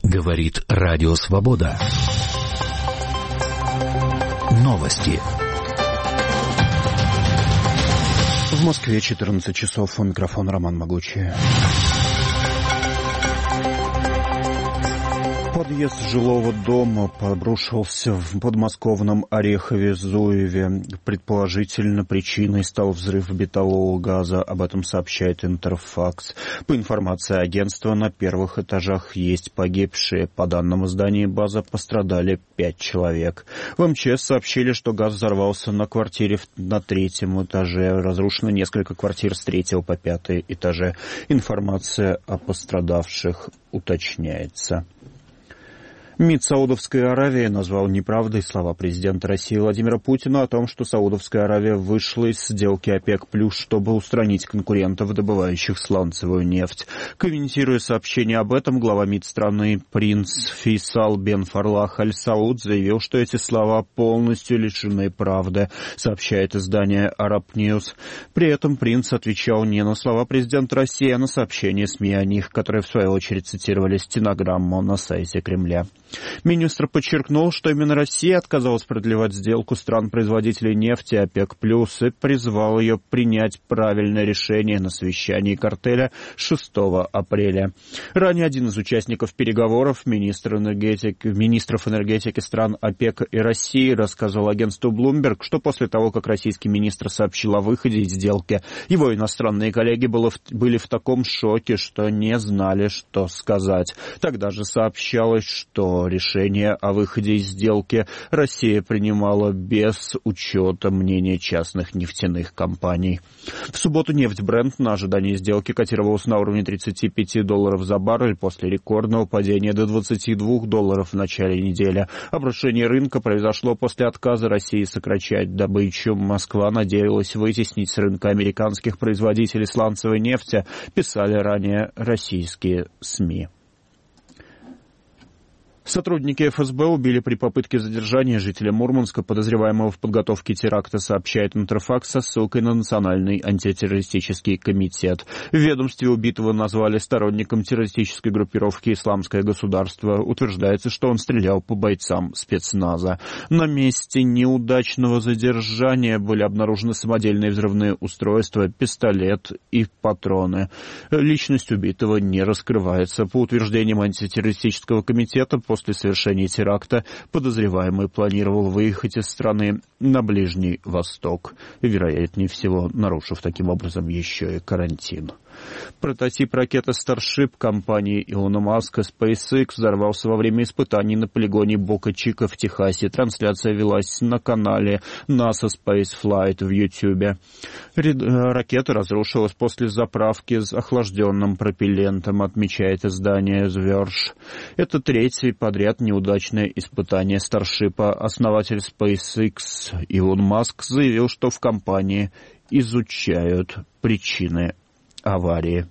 Говорит Радио Свобода. Новости. В Москве 14 часов. У микрофона Роман Могучий. Подъезд жилого дома обрушился в подмосковном Орехове-Зуеве. Предположительно, причиной стал взрыв бытового газа. Об этом сообщает Интерфакс. По информации агентства, на первых этажах есть погибшие. По данным издания «База» пострадали 5 человек. В МЧС сообщили, что газ взорвался на квартире на 3-м этаже. Разрушено несколько квартир с 3 по 5 этаже. Информация о пострадавших уточняется. МИД Саудовской Аравии назвал неправдой слова президента России Владимира Путина о том, что Саудовская Аравия вышла из сделки ОПЕК+, чтобы устранить конкурентов, добывающих сланцевую нефть. Комментируя сообщение об этом, глава МИД страны принц Фейсал бен Фарлах Аль-Сауд заявил, что эти слова полностью лишены правды, сообщает издание Arab News. При этом принц отвечал не на слова президента России, а на сообщения СМИ о них, которые в свою очередь цитировали стенограмму на сайте Кремля. Министр подчеркнул, что именно Россия отказалась продлевать сделку стран-производителей нефти ОПЕК+, и призвал ее принять правильное решение на совещании картеля 6 апреля. Ранее один из участников переговоров, министров энергетики стран ОПЕК и России, рассказал агентству Bloomberg, что после того, как российский министр сообщил о выходе из сделки, его иностранные коллеги были в таком шоке, что не знали, что сказать. Тогда же сообщалось, что решение о выходе из сделки Россия принимала без учета мнения частных нефтяных компаний. В субботу нефть Brent на ожидании сделки котировалась на уровне $35 за баррель после рекордного падения до $22 в начале недели. Обрушение рынка произошло после отказа России сокращать добычу. Москва надеялась вытеснить с рынка американских производителей сланцевой нефти, писали ранее российские СМИ. Сотрудники ФСБ убили при попытке задержания жителя Мурманска, подозреваемого в подготовке теракта, сообщает Интерфакс со ссылкой на Национальный антитеррористический комитет. В ведомстве убитого назвали сторонником террористической группировки «Исламское государство». Утверждается, что он стрелял по бойцам спецназа. На месте неудачного задержания были обнаружены самодельные взрывные устройства, пистолет и патроны. Личность убитого не раскрывается. По утверждениям антитеррористического комитета, после совершения теракта подозреваемый планировал выехать из страны на Ближний Восток, вероятнее всего нарушив таким образом еще и карантин. Прототип ракеты Starship компании Илона Маска SpaceX взорвался во время испытаний на полигоне Бока-Чика в Техасе. Трансляция велась на канале NASA Space Flight в YouTube. Ракета разрушилась после заправки с охлажденным пропеллентом, отмечает издание The Verge. Это третье подряд неудачное испытание Starship. Основатель SpaceX Илон Маск заявил, что в компании изучают причины аварии.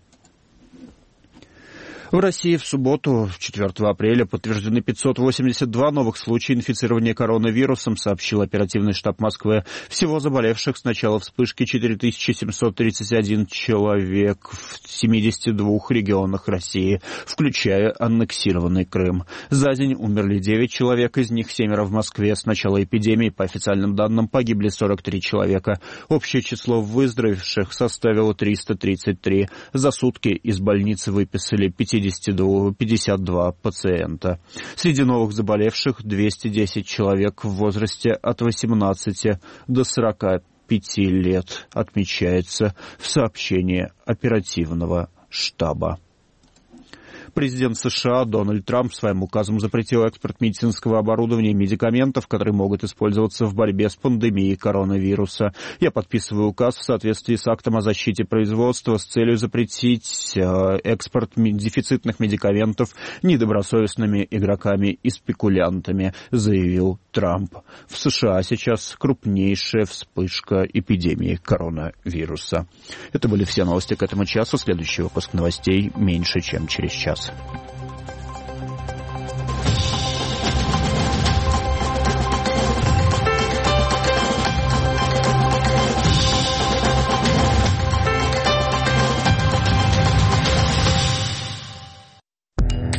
В России в субботу, 4 апреля, подтверждены 582 новых случая инфицирования коронавирусом, сообщил оперативный штаб Москвы. Всего заболевших с начала вспышки 4731 человек в 72 регионах России, включая аннексированный Крым. За день умерли 9 человек, из них 7 в Москве. С начала эпидемии, по официальным данным, погибли 43 человека. Общее число выздоровевших составило 333. За сутки из больницы выписали 52 пациента. Среди новых заболевших 210 человек в возрасте от 18 до 45 лет, отмечается в сообщении оперативного штаба. Президент США Дональд Трамп своим указом запретил экспорт медицинского оборудования и медикаментов, которые могут использоваться в борьбе с пандемией коронавируса. Я подписываю указ в соответствии с актом о защите производства с целью запретить экспорт дефицитных медикаментов недобросовестными игроками и спекулянтами, заявил Трамп. В США сейчас крупнейшая вспышка эпидемии коронавируса. Это были все новости к этому часу. Следующий выпуск новостей меньше, чем через час.